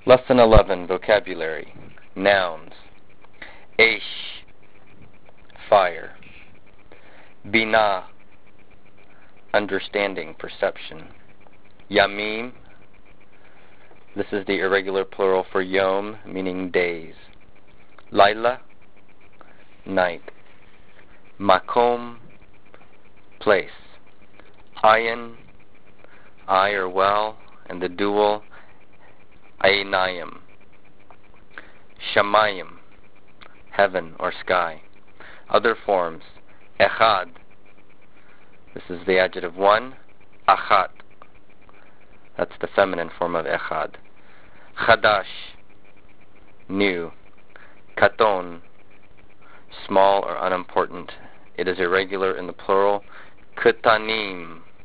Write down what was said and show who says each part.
Speaker 1: Lesson 11, Vocabulary. Nouns. Aish, fire. Binah, understanding, perception. Yamim, this is the irregular plural for yom, meaning days. Laila, night. Makom, place. Ayin, eye or well, and the dual Aynayim. Shamayim, heaven or sky. Other forms. Echad, this is the adjective one. Achat, that's the feminine form of echad. Chadash, new. Katon, small or unimportant. It is irregular in the plural. Ketanim,